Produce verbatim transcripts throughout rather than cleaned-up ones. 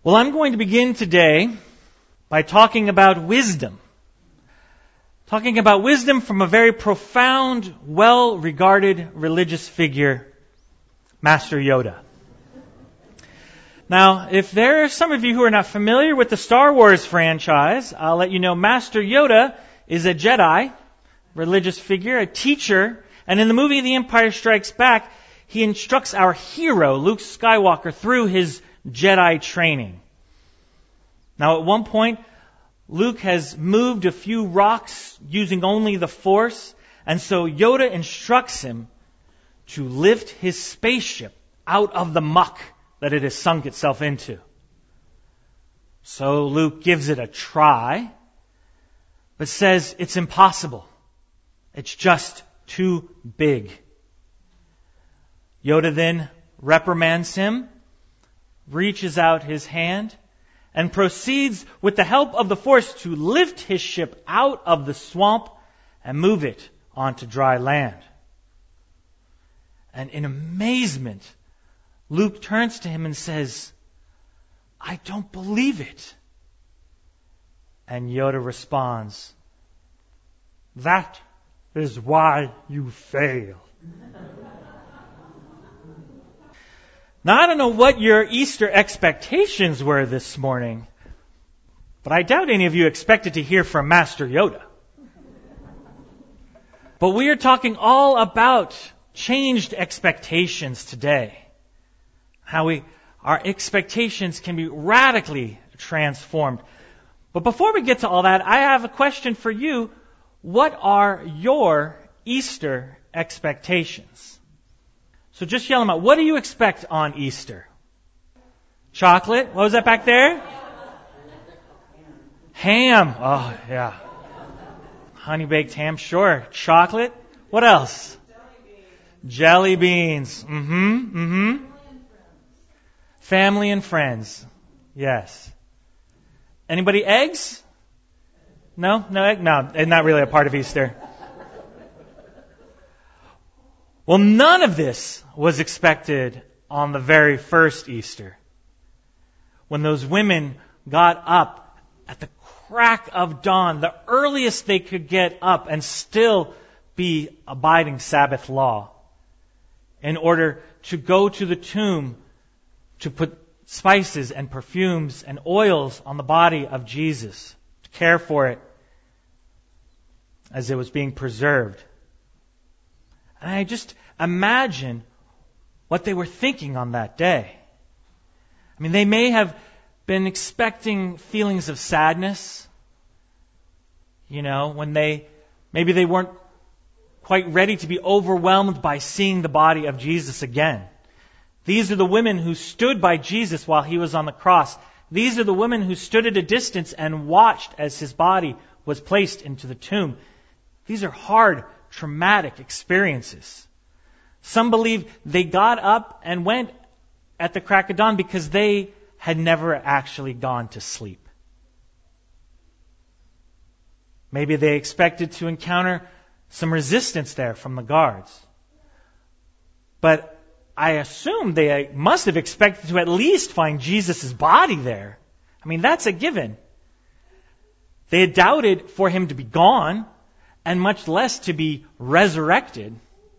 Well, I'm going to begin today by talking about wisdom. Talking about wisdom from a very profound, well-regarded religious figure, Master Yoda. Now, if there are some of you who are not familiar with the Star Wars franchise, I'll let you know Master Yoda is a Jedi, religious figure, a teacher, and in the movie The Empire Strikes Back, he instructs our hero, Luke Skywalker, through his Jedi training. Now, at one point, Luke has moved a few rocks using only the Force, and so Yoda instructs him to lift his spaceship out of the muck that it has sunk itself into. So Luke gives it a try, but says it's impossible. It's just too big. Yoda then reprimands him, reaches out his hand, and proceeds with the help of the Force to lift his ship out of the swamp and move it onto dry land. And in amazement, Luke turns to him and says, "I don't believe it." And Yoda responds, "That is why you fail." Now, I don't know what your Easter expectations were this morning, but I doubt any of you expected to hear from Master Yoda. But we are talking all about changed expectations today. How we, our expectations can be radically transformed. But before we get to all that, I have a question for you. What are your Easter expectations? So just yell them out. What do you expect on Easter? Chocolate? What was that back there? Ham. Oh, yeah. Honey baked ham, sure. Chocolate. What else? Jelly beans. Mm-hmm. Mm-hmm. Family and friends. Yes. Anybody eggs? No? No egg? No, not really a part of Easter. Well, none of this was expected on the very first Easter, when those women got up at the crack of dawn, the earliest they could get up and still be abiding Sabbath law, in order to go to the tomb to put spices and perfumes and oils on the body of Jesus, to care for it as it was being preserved. And I just imagine what they were thinking on that day. I mean, they may have been expecting feelings of sadness, you know, when they, maybe they weren't quite ready to be overwhelmed by seeing the body of Jesus again. These are the women who stood by Jesus while he was on the cross. These are the women who stood at a distance and watched as his body was placed into the tomb. These are hard, traumatic experiences. Some believe they got up and went at the crack of dawn because they had never actually gone to sleep. Maybe they expected to encounter some resistance there from the guards. But I assume they must have expected to at least find Jesus' body there. I mean, that's a given. They had doubted for him to be gone, and much less to be resurrected.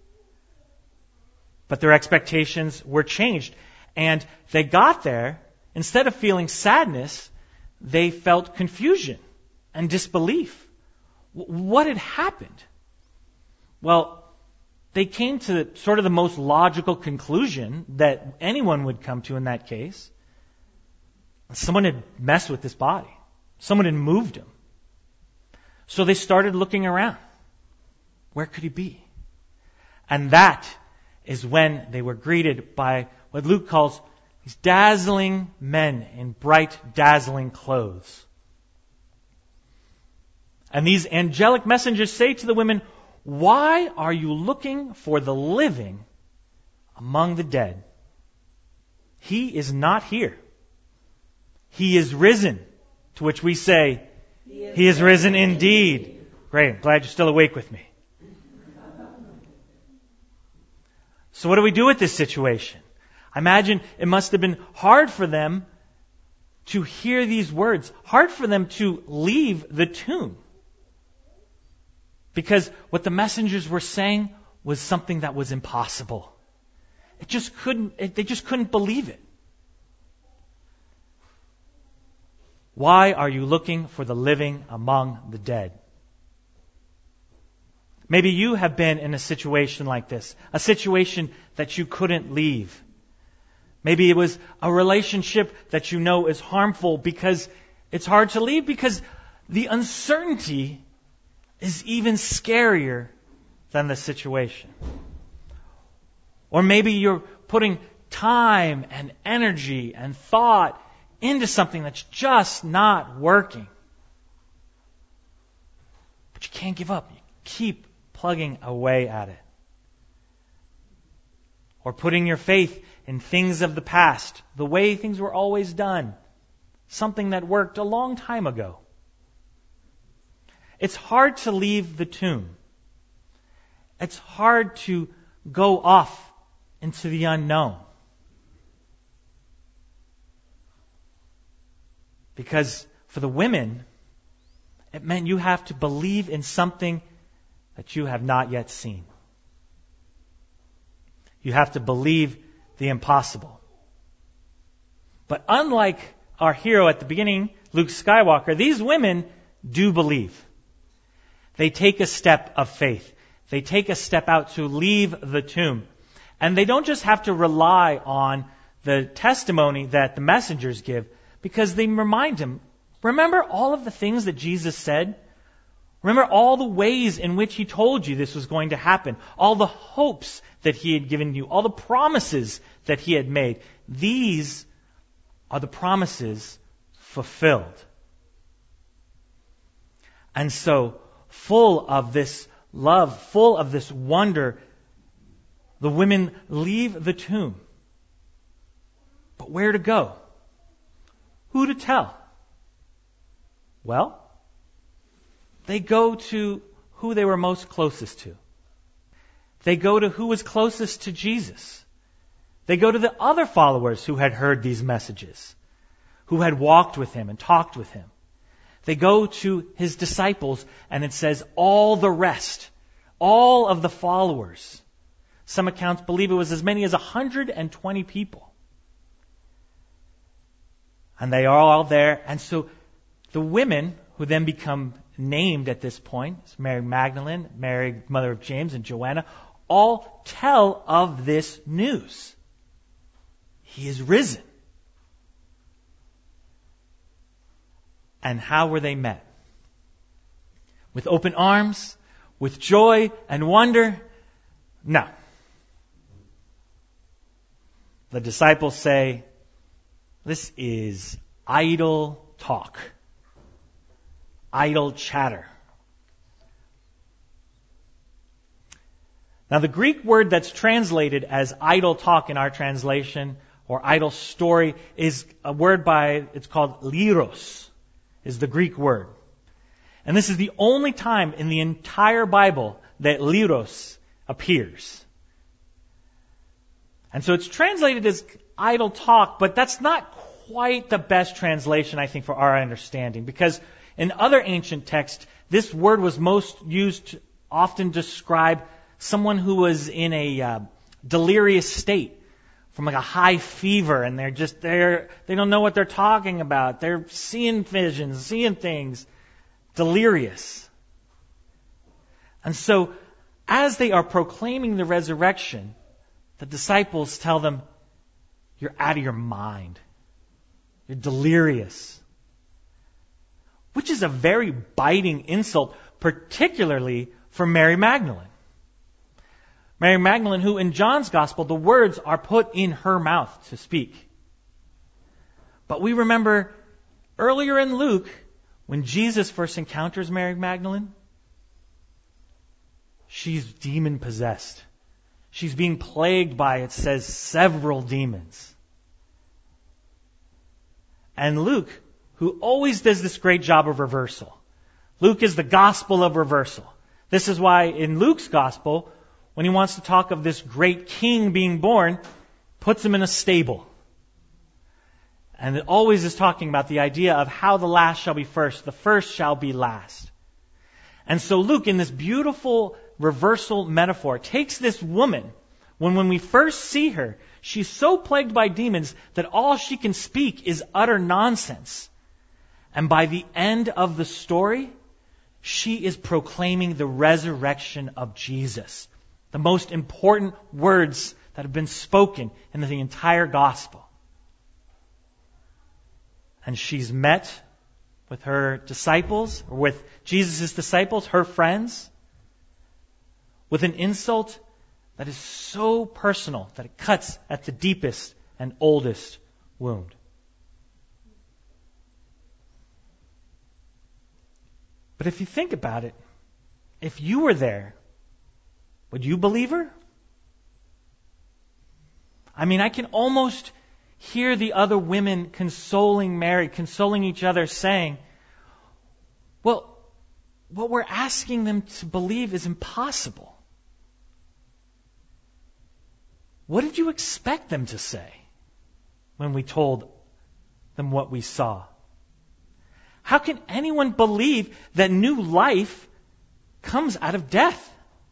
But their expectations were changed. And they got there, instead of feeling sadness, they felt confusion and disbelief. What had happened? Well, they came to sort of the most logical conclusion that anyone would come to in that case. Someone had messed with this body. Someone had moved him. So they started looking around. Where could he be? And that is when they were greeted by what Luke calls these dazzling men in bright, dazzling clothes. And these angelic messengers say to the women, "Why are you looking for the living among the dead? He is not here. He is risen." To which we say, He is, he is risen indeed. Great. I'm glad you're still awake with me. So what do we do with this situation? I imagine it must have been hard for them to hear these words, hard for them to leave the tomb. Because what the messengers were saying was something that was impossible. It just couldn't, it, they just couldn't believe it. Why are you looking for the living among the dead? Maybe you have been in a situation like this, a situation that you couldn't leave. Maybe it was a relationship that you know is harmful because it's hard to leave because the uncertainty is even scarier than the situation. Or maybe you're putting time and energy and thought into something that's just not working. But you can't give up. You keep plugging away at it. Or putting your faith in things of the past, the way things were always done, something that worked a long time ago. It's hard to leave the tomb. It's hard to go off into the unknown. Because for the women, it meant you have to believe in something that you have not yet seen. You have to believe the impossible. But unlike our hero at the beginning, Luke Skywalker, these women do believe. They take a step of faith. They take a step out to leave the tomb. And they don't just have to rely on the testimony that the messengers give, because they remind him, remember all of the things that Jesus said? Remember all the ways in which he told you this was going to happen, all the hopes that he had given you, all the promises that he had made. These are the promises fulfilled. And so, full of this love, full of this wonder, the women leave the tomb. But where to go? Who to tell? Well, they go to who they were most closest to. They go to who was closest to Jesus. They go to the other followers who had heard these messages, who had walked with him and talked with him. They go to his disciples, and it says all the rest, all of the followers. Some accounts believe it was as many as one hundred twenty people. And they are all there. And so the women who then become named at this point, Mary Magdalene, Mary, mother of James, and Joanna, all tell of this news. He is risen. And how were they met? With open arms? With joy and wonder? No. The disciples say, this is idle talk. Idle chatter. Now the Greek word that's translated as idle talk in our translation, or idle story, is a word by, it's called liros, is the Greek word. And this is the only time in the entire Bible that liros appears. And so it's translated as idle talk, but that's not quite the best translation, I think, for our understanding. Because in other ancient texts, this word was most used to often describe someone who was in a uh, delirious state from like a high fever, and they're just there, they don't know what they're talking about. They're seeing visions, seeing things, delirious. And so, as they are proclaiming the resurrection, the disciples tell them, you're out of your mind. You're delirious. Which is a very biting insult, particularly for Mary Magdalene. Mary Magdalene, who in John's Gospel, the words are put in her mouth to speak. But we remember earlier in Luke, when Jesus first encounters Mary Magdalene, she's demon-possessed. She's being plagued by, it says, several demons. And Luke, who always does this great job of reversal. Luke is the gospel of reversal. This is why in Luke's gospel, when he wants to talk of this great king being born, puts him in a stable. And it always is talking about the idea of how the last shall be first, the first shall be last. And so Luke, in this beautiful reversal metaphor, takes this woman, when when we first see her, she's so plagued by demons that all she can speak is utter nonsense. And by the end of the story, she is proclaiming the resurrection of Jesus, the most important words that have been spoken in the entire gospel. And she's met with her disciples, or with Jesus' disciples, her friends, with an insult that is so personal that it cuts at the deepest and oldest wound. But if you think about it, if you were there, would you believe her? I mean, I can almost hear the other women consoling Mary, consoling each other, saying, well, what we're asking them to believe is impossible. What did you expect them to say when we told them what we saw? How can anyone believe that new life comes out of death?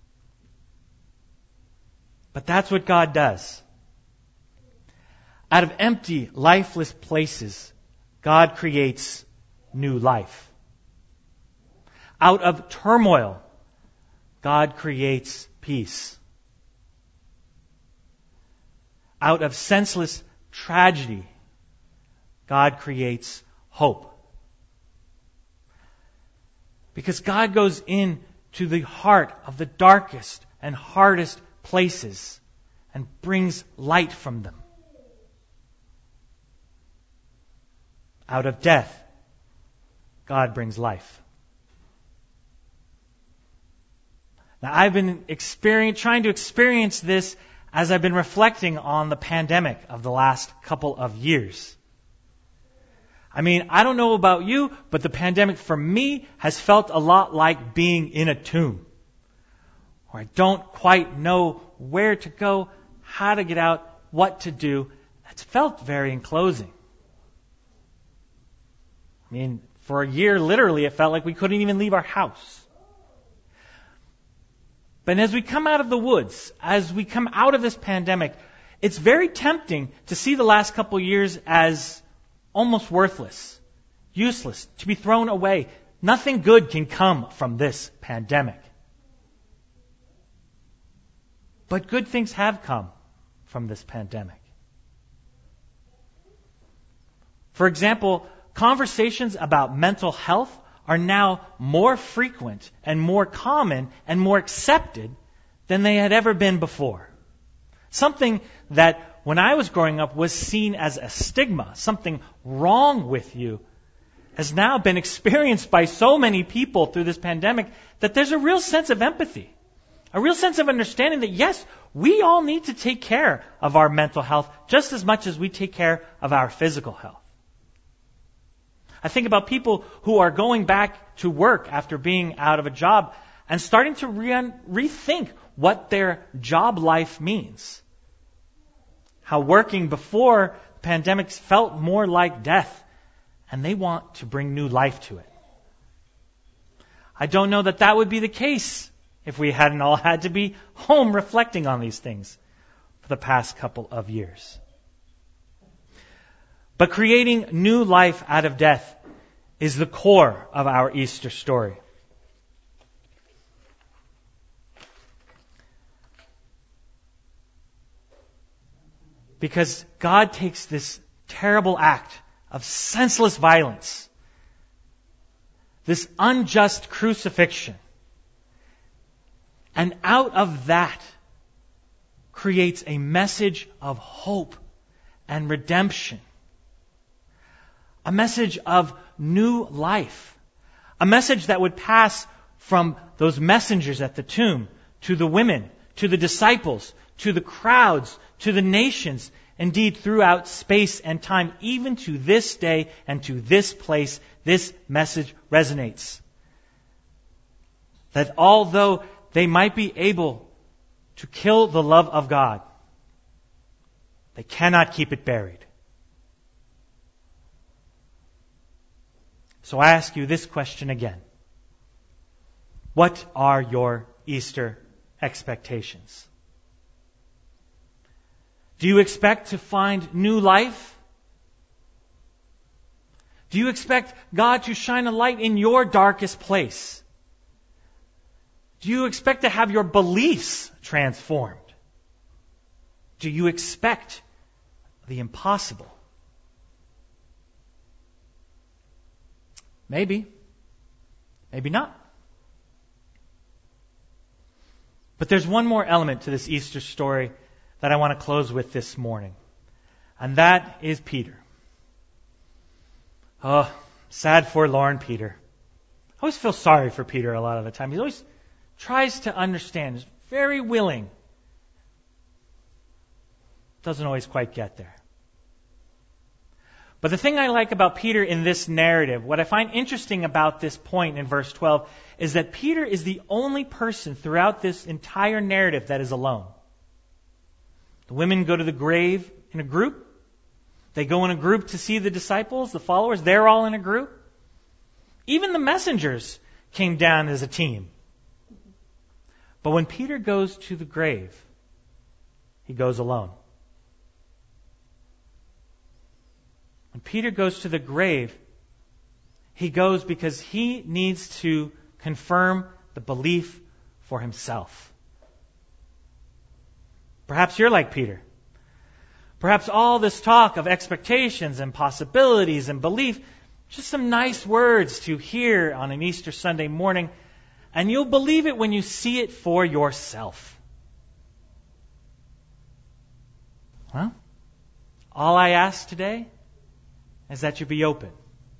But that's what God does. Out of empty, lifeless places, God creates new life. Out of turmoil, God creates peace. Out of senseless tragedy, God creates hope. Because God goes in to the heart of the darkest and hardest places and brings light from them. Out of death, God brings life. Now, I've been experience, trying to experience this as I've been reflecting on the pandemic of the last couple of years. I mean, I don't know about you, but the pandemic for me has felt a lot like being in a tomb, where I don't quite know where to go, how to get out, what to do. It's felt very enclosing. I mean, for a year, literally, it felt like we couldn't even leave our house. But as we come out of the woods, as we come out of this pandemic, it's very tempting to see the last couple of years as almost worthless, useless, to be thrown away. Nothing good can come from this pandemic. But good things have come from this pandemic. For example, conversations about mental health are now more frequent and more common and more accepted than they had ever been before. Something that when I was growing up was seen as a stigma, something wrong with you, has now been experienced by so many people through this pandemic that there's a real sense of empathy, a real sense of understanding that yes, we all need to take care of our mental health just as much as we take care of our physical health. I think about people who are going back to work after being out of a job and starting to re- rethink what their job life means. How working before the pandemic felt more like death, and they want to bring new life to it. I don't know that that would be the case if we hadn't all had to be home reflecting on these things for the past couple of years. But creating new life out of death is the core of our Easter story. Because God takes this terrible act of senseless violence, this unjust crucifixion, and out of that creates a message of hope and redemption. A message of new life. A message that would pass from those messengers at the tomb to the women, to the disciples, to the crowds, to the nations, indeed throughout space and time, even to this day and to this place, this message resonates. That although they might be able to kill the love of God, they cannot keep it buried. So I ask you this question again. What are your Easter expectations? Do you expect to find new life? Do you expect God to shine a light in your darkest place? Do you expect to have your beliefs transformed? Do you expect the impossible? Maybe. Maybe not. But there's one more element to this Easter story that I want to close with this morning. And that is Peter. Oh, sad, forlorn Peter. I always feel sorry for Peter a lot of the time. He always tries to understand. He's very willing. Doesn't always quite get there. But the thing I like about Peter in this narrative, what I find interesting about this point in verse twelve, is that Peter is the only person throughout this entire narrative that is alone. The women go to the grave in a group. They go in a group to see the disciples, the followers. They're all in a group. Even the messengers came down as a team. But when Peter goes to the grave, he goes alone. When Peter goes to the grave, he goes because he needs to confirm the belief for himself. Perhaps you're like Peter. Perhaps all this talk of expectations and possibilities and belief, just some nice words to hear on an Easter Sunday morning, and you'll believe it when you see it for yourself. Well, all I ask today is that you be open.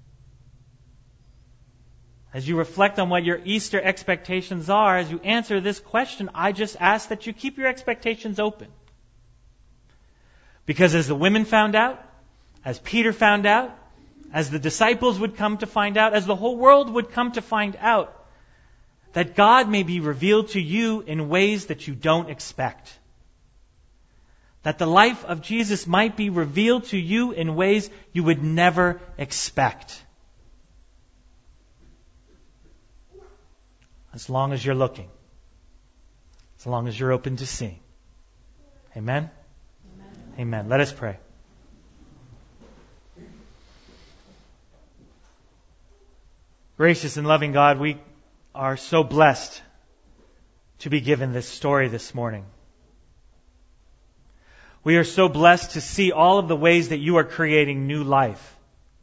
As you reflect on what your Easter expectations are, as you answer this question, I just ask that you keep your expectations open. Because as the women found out, as Peter found out, as the disciples would come to find out, as the whole world would come to find out, that God may be revealed to you in ways that you don't expect. That the life of Jesus might be revealed to you in ways you would never expect. As long as you're looking. As long as you're open to seeing. Amen? Amen. Amen. Let us pray. Gracious and loving God, we are so blessed to be given this story this morning. We are so blessed to see all of the ways that you are creating new life.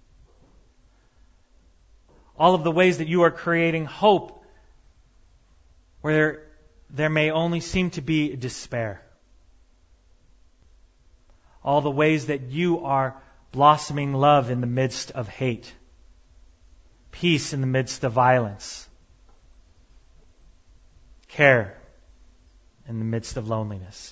All of the ways that you are creating hope where there may only seem to be despair. All the ways that you are blossoming love in the midst of hate. Peace in the midst of violence. Care in the midst of loneliness.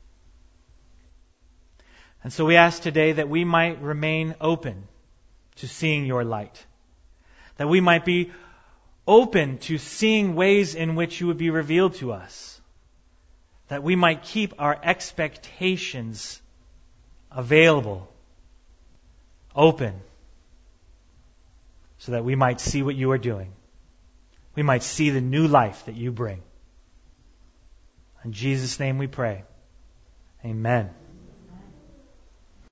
And so we ask today that we might remain open to seeing your light. That we might be open to seeing ways in which you would be revealed to us. That we might keep our expectations available, open, so that we might see what you are doing. We might see the new life that you bring. In Jesus' name we pray. Amen.